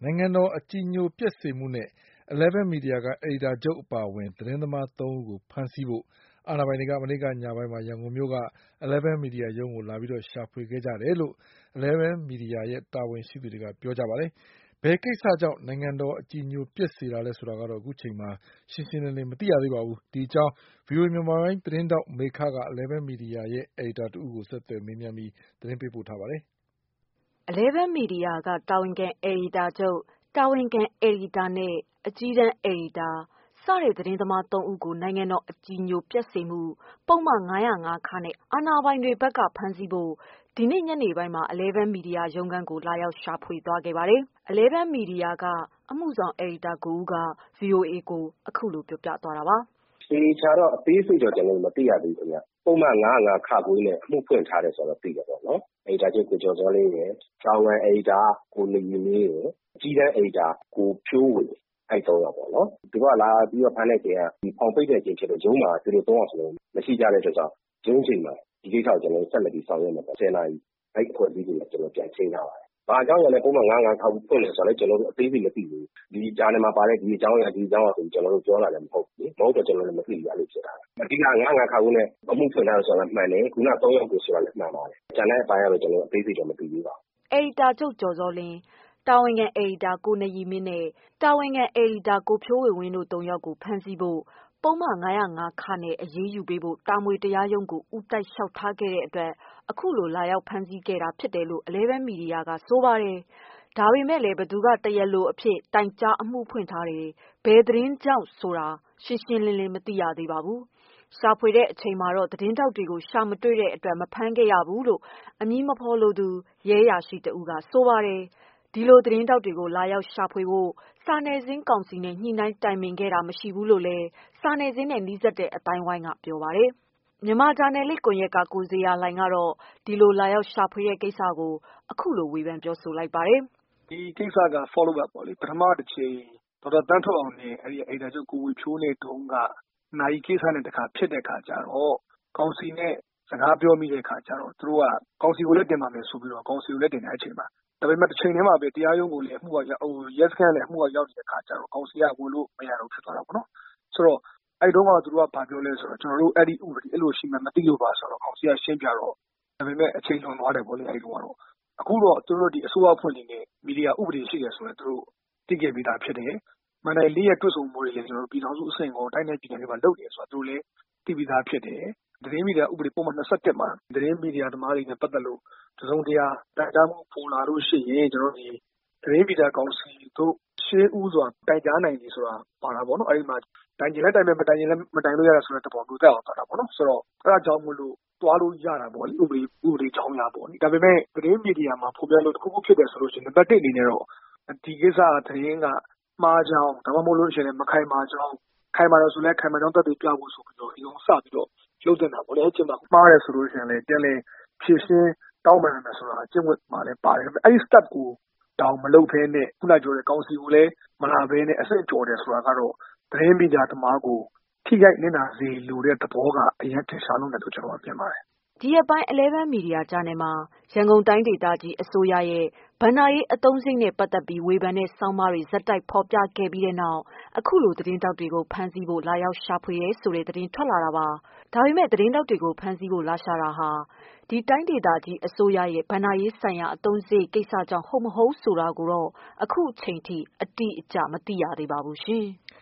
နိုင်ငံတော်အကြည်ညိုပျက်စေမှုနဲ့ Eleven Media က အယ်ဒီတာချုပ်အပါအဝင်သတင်းသမား ၃ ဦးကိုဖမ်းဆီးဖို့အာဏာပိုင်တွေကမနေ့ကညပိုင်းမှာရန်ကုန်မြို့က Eleven Media ရုံးကိုလာပြီးရှာဖွေခဲ့ကြတယ်လို့ Eleven Media ရဲ့တာဝန်ရှိသူတွေကပြောပါတယ်။ ဘယ်ကိစ္စကြောင့်နိုင်ငံတော်အကြည်ညိုပျက်စေတာလဲဆိုတာကတော့အခုချိန်မှာရှင်းရှင်းလင်းလင်းမသိရသေးပါဘူး။ ဒီအကြောင်း VOA မြန်မာပိုင်းသတင်းထောက်မေခက Eleven Media ရဲ့အယ်ဒီတာတဦးကိုဆက်သွယ်မေးမြန်းပြီးသတင်းပေးပို့ထားပါတယ်။ Eleven Media ကတာဝန်ခံအယ်ဒီတာချုပ်၊တာဝန်ခံအယ်ဒီတာနဲ့ အကြီးတန်းအယ်ဒီတာစတဲ့သတင်းသမား ၃ ဦးကိုနိုင်ငံတော်အကြည်ညိုပျက်စေမှုပုဒ်မ ၅၀၅ (ခ) နဲ့အာဏာပိုင်တွေဘက်ကဖမ်းဆီးဖို့ဒီနေ့ညနေပိုင်းမှာ Eleven Media ရုံးခန်းကိုလာရောက်ရှာဖွေသွားခဲ့ပါတယ်။ Eleven Media ကအမှုဆောင်အယ်ဒီတာကိုဦးက VOA ကိုအခုလိုပြောတာပါ။ သေချာတော့အသေးစိတ်တော့ကျွန်တော်တို့မသိရသေးဘူးခင်ဗျ။ပုဒ်မ ၅၀၅ (ခ) နဲ့အမှုဖွင့်ထားတယ်ဆိုတော့သိတယ်ပေါ့နော်။အယ်ဒီတာချုပ်ကိုကျော်စောလင်းရယ်၊တာဝန်ခံအယ်ဒီတာကိုနေဝင်းရယ်၊အကြီးတန်းအယ်ဒီတာကိုဖြိုးဝေအဲ့၃ယောက်ပေါ့နော်။သူတို့ကလာပြီးတော့ဖမ်းတဲ့အချိန်ကဖောင်ပိတ်တဲ့အချိန်ဖြစ်လို့ရုံးမှာသူတို့၃ယောက်စလုံးမရှိကြတဲ့အတွက်ကြောင့်ရုံးချိန်မှာဒီကိစ္စကိုကျွန်တော်တို့ဆက်လက်ပြီးဆောင်ရွက်မှာပေါ့။10 နာရီအဲ့အဖွဲ့အစည်းကိုကျွန်တော်ပြန်ချိန်းထားပါတယ်။ဘာကြောင့်လဲပုဒ်မ ၅၀၅ (ခ) ဖွင့်တယ်ဆိုတာလဲကျွန်တော်တို့အသေးစိတ်မသိဘူး။ဒီဂျာနယ်မှာပါတဲ့ဒီအကြောင်းအရာဆိုပြီးကျွန်တော်တို့ပြောတာလည်းမဟုတ်ဘူးလေ။မဟုတ်တော့ကျွန်တော်လည်းမသိဘူးအဲ့လိုဖြစ်တာ။အဓိက ၅၀၅ (ခ) နဲ့အမှုဖွင့်ထားတယ်ဆိုတာမှန်တယ်။ခုန3ယောက်ကိုဆိုတာလည်းမှန်ပါတယ်။ကျန်တဲ့အပိုင်းကတော့ကျွန်တော်တို့အသေးစိတ်တော့မသိသေးပါဘူး။အယ်ဒီတာချုပ်ကျော်စောလင်း၊တာဝန်ခံအယ်ဒီတာကိုနရီမင်းနဲ့တာဝန်ခံအယ်ဒီတာကိုဖြိုးဝေတို့၃ယောက်ကိုဖမ်းဆီးဖို့ပုဒ်မ ၅၀၅ (ခ) နဲ့အရေးယူပေးဖို့တာမွေတရားရုံးကိုဦးတိုက်လျှောက်ထားခဲ့တဲ့အတွက်အခုလိုလာရောက်ဖမ်းဆီးခဲ့တာဖြစ်တယ်လို့ Eleven Media ကဆိုပါတယ်။ ဒါပေမဲ့လည်းဘယ်သူကတရားလိုအဖြစ်တိုင်ကြားအမှုဖွင့်ထားတယ်ဘယ်သတင်းကြောင့်ဆိုတာရှင်းရှင်းလင်းလင်းမသိရသေးပါဘူး။ရှာဖွေတဲ့အချိန်မှာတော့သတင်းထောက်တွေကိုရှာမတွေ့တဲ့အတွက်မဖမ်းခဲ့ရဘူးလို့အမည်မဖော်လိုသူရဲအရာရှိတဦးကဆိုပါတယ်။ ဒီလိုသတင်းထောက်တွေကိုလာရောက်ရှာဖွေဖို့စာနယ်ဇင်းကောင်စီနဲ့ညှိနှိုင်းတိုင်ပင်ခဲ့တာမရှိဘူးလို့လည်းစာနယ်ဇင်းနဲ့နီးစပ်တဲ့အသိုင်းအဝိုင်းကပြောပါတယ်။ မြန်မာဂျာနယ်လစ်ကွန်ရက်က ကိုဇေယျာလှိုင်ကတော့ဒီလိုလာရောက်ရှာဖွေတဲ့ကိစ္စကိုအခုလိုဝေဖန်ပြောဆိုလိုက်ပါတယ်။ ဒီကိစ္စက Follow up ပေါ့လေပထမတစ်ချိန်ဒေါက်တာသန်းထွဋ်အောင်နဲ့အဲ့ဒီအယ်ဒီတာချုပ်ကိုဝေဖြိုးနဲ့တုန်းကနာယီကိစ္စနဲ့တခါဖြစ်တဲ့အခါကျတော့ကောင်စီနဲ့စကားပြောမိတဲ့အခါကျတော့သူတို့ကကောင်စီကိုလည်းတင်ပါမယ်ဆိုပြီးတော့ကောင်စီကိုလည်းတင်တဲ့အချိန်မှာဒါပေမဲ့တစ်ချိန်တည်းမှာပဲတရားရုံးကိုလည်းအမှုကရဲစခန်းလည်းအမှုကရောက်နေတဲ့အခါကျတော့ကောင်စီကဝင်လို့မရတော့ဖြစ်သွားတာပေါ့နော်ဆိုတော့အဲ့တုန်းကသူတို့ကဘာပြောလဲဆိုတော့ကျွန်တော်တို့အဲ့ဒီဥပဒေအဲ့လိုရှိမှမသိလို့ပါဆိုတော့ကောင်စီကရှင်းပြတော့ဒါပေမဲ့အချိန်လွန်သွားတယ်ပေါ့လေအဲ့ဒီတော့အခုတော့သူတို့ဒီအစိုးရအဖွဲ့အနေနဲ့မီဒီယာဥပဒေရှိတယ်ဆိုရင်သူတို့သိခဲ့ပြီးသားဖြစ်တယ်။မန္တလေးရဲ့တွေ့ဆုံမှုတွေလည်းကျွန်တော်တို့ပြည်ထောင်စုအဆင့်ကိုတိုင်းနဲ့ပြည်နယ်တွေမှာလုပ်တယ်ဆိုတော့သူတို့လည်းသိပြီးသားဖြစ်တယ်။သတင်းမီဒီယာဥပဒေပုံမှန်27မှာသတင်းမီဒီယာသမားတွေနဲ့ပတ်သက်လို့တစုံတရာတိုင်ကြားမှုပေါ်လာလို့ရှိရင်ကျွန်တော်တို့ဒီသတင်းမီဒီယာကောင်စီတို့ရှင်းဦးစွာတိုင်ကြားနိုင်ပြီဆိုတာပါတာပေါ့နော်အဲ့ဒီမှာတိုင်ကျင်လည်းတိုင်မယ်မတိုင်ကျင်လည်းမတိုင်လို့ရတာဆိုတဲ့တဘောမျိုးတက်အောင်သွားတာပေါ့နော်ဆိုတော့အဲ့ဒါကြောင့်မို့လို့သွားလို့ရတာပေါ့လေဥပဒေကြောင်းရပေါ့လေဒါပေမဲ့သတင်းမီဒီယာမှာဖော်ပြလို့တစ်ခုခုဖြစ်တယ်ဆိုလို့ရှိရင်နံပါတ်1အနေနဲ့တော့ဒီကိစ္စသတင်းကမှားကြောင်းဒါမှမဟုတ်လို့ရှိရင်မခိုင်မာကြောင်းခိုင်မာတယ်ဆိုလည်းခိုင်မာကြောင်းသက်သေပြဖို့ဆိုပြီးတော့ဒီကောင်စပြီးတော့လုပ်တင်တာပေါ့လေအဲ့ကျမှမှားတယ်ဆိုလို့ရှိရင်လည်းပြန်လေဖြည့်ရှင်းတောင်းပန်မယ်ဆိုတာအကျင့်ဝတ်မှာလည်းပါတယ်အဲ့ဒီ step ကိုတောင်မလုပ်ဘဲနဲ့ခုနပြောတဲ့ကောင်စီကိုလည်းမလာဘဲနဲ့အဆင့်ကျော်တယ်ဆိုတာကတော့သတင်းမီဒီယာသမားကိုထိခိုက်နစ်နာစေလိုတဲ့သဘောကအရင်ထင်ရှားလို့တယ်လို့ကျွန်တော်မြင်ပါတယ်ဒီရက်ပိုင်း Eleven Media ဂျာနယ်မှာရန်ကုန်တိုင်းဒေသကြီးအစိုးရရဲ့ဘဏ္ဍာရေးအသုံးစရိတ်နဲ့ပတ်သက်ပြီးဝေဖန်တဲ့ဆောင်းပါးတွေဆက်တိုက်ဖော်ပြခဲ့ပြီးတဲ့နောက်အခုလိုသတင်းထောက်တွေကိုဖမ်းဆီးဖို့လာရောက်ရှာဖွေတယ်ဆိုတဲ့သတင်းထွက်လာတာပါ။ဒါပေမဲ့သတင်းထောက်တွေကိုဖမ်းဆီးဖို့လာရှာတာဟာဒီတိုင်းဒေသကြီးအစိုးရရဲ့ဘဏ္ဍာရေးဆိုင်ရာအသုံးစရိတ်ကိစ္စကြောင့်ဟုတ်မဟုတ်ဆိုတာကိုတော့အခုချိန်ထိအတိအကျမသိရသေးပါဘူးရှင်။